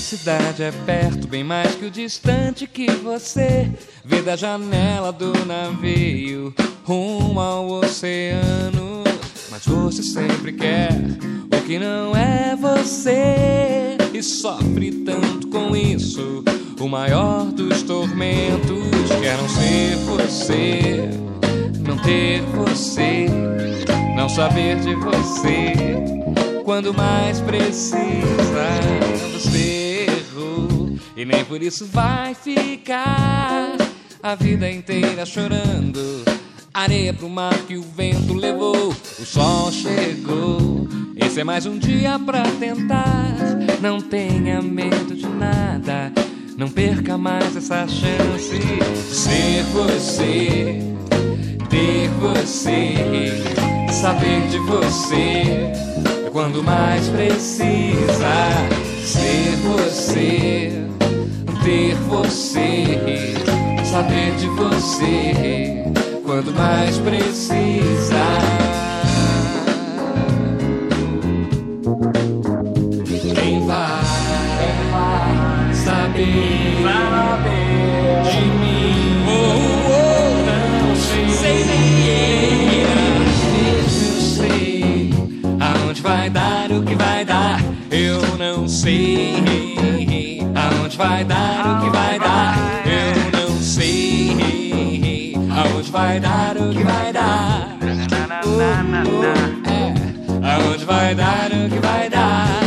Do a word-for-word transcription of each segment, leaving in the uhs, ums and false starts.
Felicidade é perto, bem mais que o distante que você vê da janela do navio rumo ao oceano. Mas você sempre quer o que não é você e sofre tanto com isso. O maior dos tormentos quer não ser você, não ter você, não saber de você. Quando mais precisa, você errou e nem por isso vai ficar a vida inteira chorando. Areia pro mar que o vento levou, o sol chegou. Esse é mais um dia pra tentar. Não tenha medo de nada, não perca mais essa chance de ser você, ter você, saber de você. É quando mais precisa ser você, ter você, saber de você. Quando mais precisa. Quem vai saber, saber de mim? Oh, oh, não sei, sei nem eu sei aonde vai dar, o que vai dar. Eu não sei aonde vai dar, o que vai dar. Eu não sei aonde vai dar, o que vai dar. Uh, uh, é. Aonde vai dar, o que vai dar.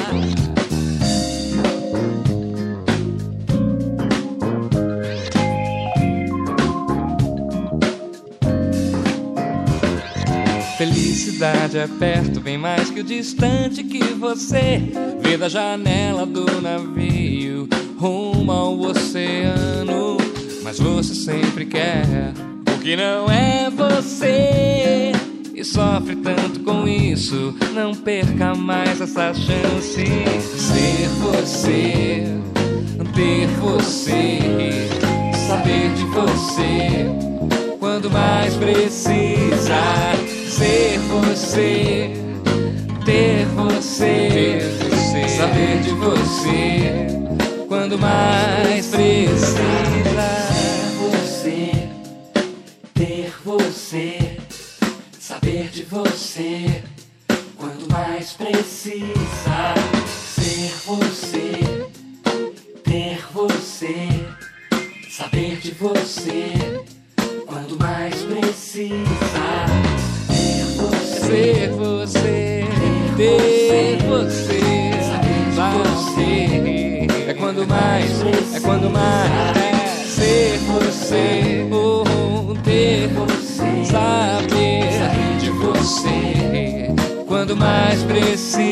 Felicidade é perto, bem mais que o distante que você vê da janela do navio rumo ao oceano. Mas você sempre quer o que não é você e sofre tanto com isso. Não perca mais essa chance de ser você, ter você, saber de você. Quando mais precisa ser você, ter você, ter você, saber de você. Quando mais precisa você, ter você, saber de você. Quando mais precisa ser você, ter você, saber de você. Quando mais precisa ter você, ser você, ter você, saber de você. É quando mais, é quando mais é ser você, oh, ter você, saber de você. Quando mais precisa.